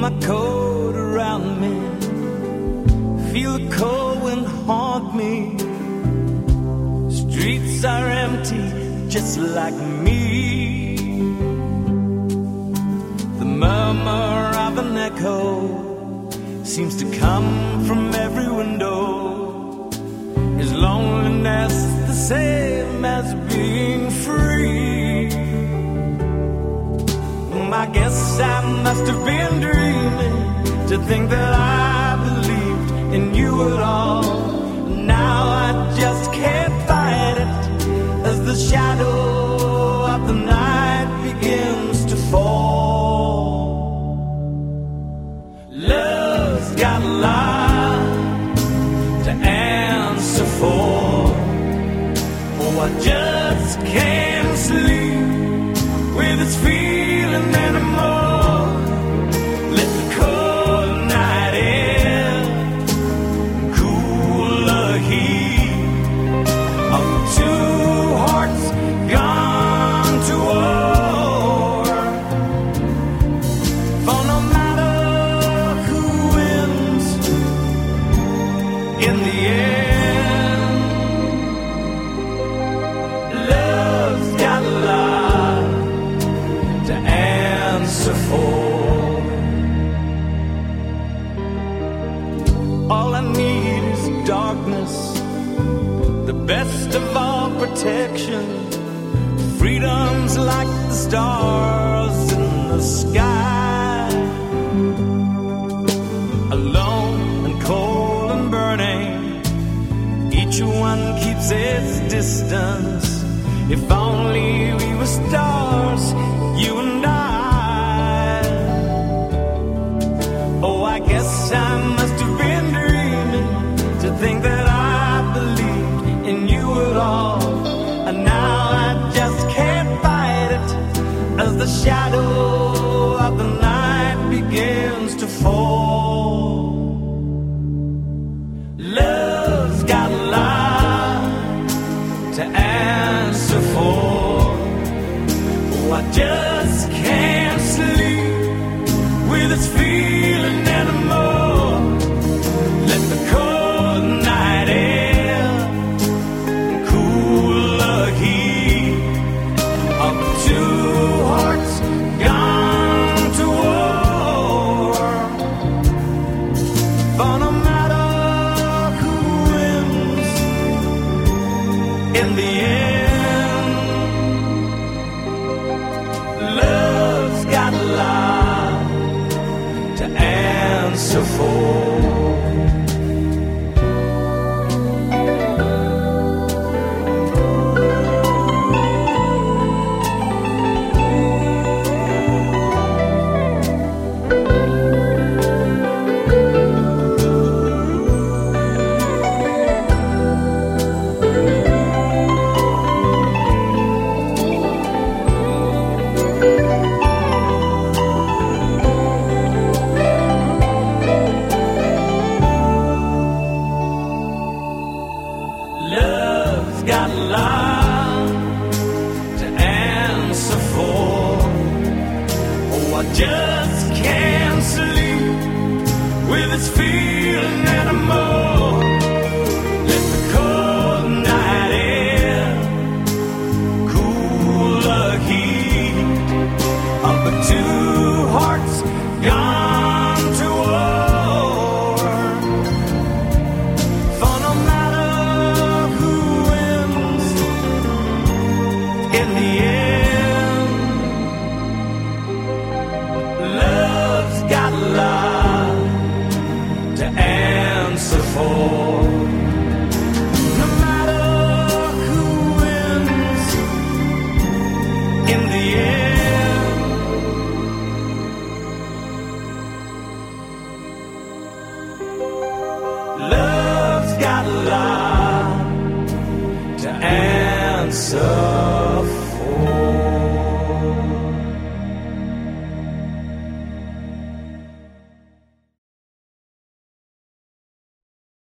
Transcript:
my coat around me, feel the cold wind haunt me. Streets are empty, just like me. The murmur of an echo seems to come from every window. Is loneliness the same as being free? I guess I must have been dreaming to think that I believed in you at all. Now I just can't fight it as the shadow of the night begins to fall. Love's got a lot to answer for. Oh, I just can't sleep with its feeling anymore. Let the cold night air cool the heat of two hearts gone to war. For no matter who wins in the end, love's got a lot to answer for. All I need is darkness, the best of all protection. Freedom's like the stars in the sky, alone and cold and burning. Each one keeps its distance. If only we were stars, you and I. Oh, I guess I must have been dreaming to think that I believed in you at all. And now I just can't fight it as the shadow of the night begins to fall. Love's got a lot to answer for. I just can't sleep with its feeling anymore. Let the cold night air cool the heat of two hearts gone to war. For no matter who wins in the end, love's got a lot to answer for. Love's got a lot to answer for. Oh, I just can't sleep with its feeling anymore. Let the cold night air cool the heat of the two hearts gone to war. For no matter who wins in the end, love's got a lot to answer for. No matter who wins in the end, love's got a lot to answer.